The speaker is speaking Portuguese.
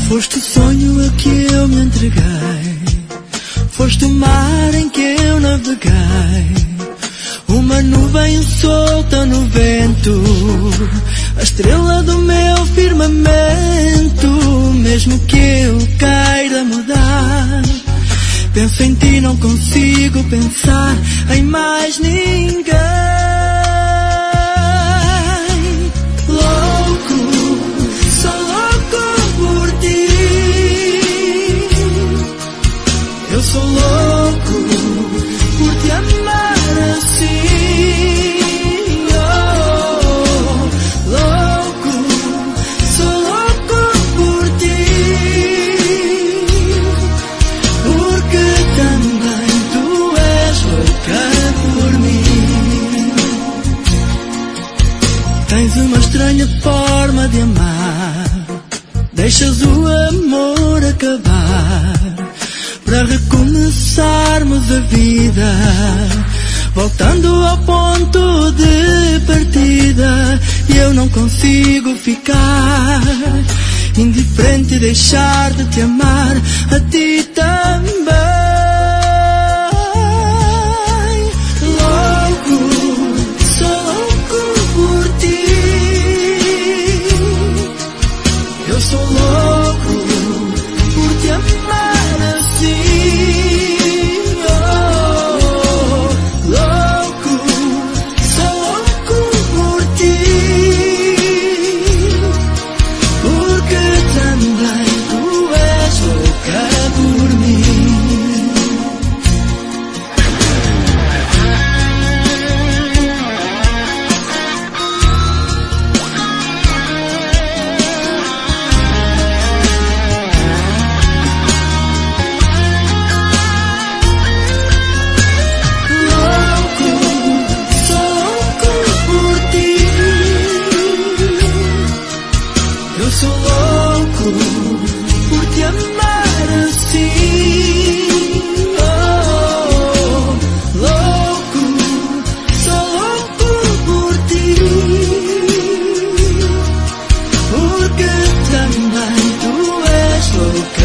Foste o sonho a que eu me entreguei, foste o mar em que eu naveguei, uma nuvem solta no vento, a estrela do meu firmamento. Mesmo que eu queira mudar, penso em ti, não consigo pensar em mais ninguém. Louco, sou louco por ti. Eu sou louco por te amar assim. Oh, louco, sou louco por ti, porque também tu és louca por mim. Tens uma estranha forma de amar, deixas o amor acabar para recomeçarmos a vida, voltando ao ponto de partida. E eu não consigo ficar indiferente e deixar de te amar a ti também. Louco, sou louco por ti. Eu sou louco por te amar assim. Oh, louco, sou louco por ti, porque também tu és louca por mim. Louco, sou louco por ti. Eu sou louco por te amar assim. Oh, louco, sou louco por ti, porque também tu és louca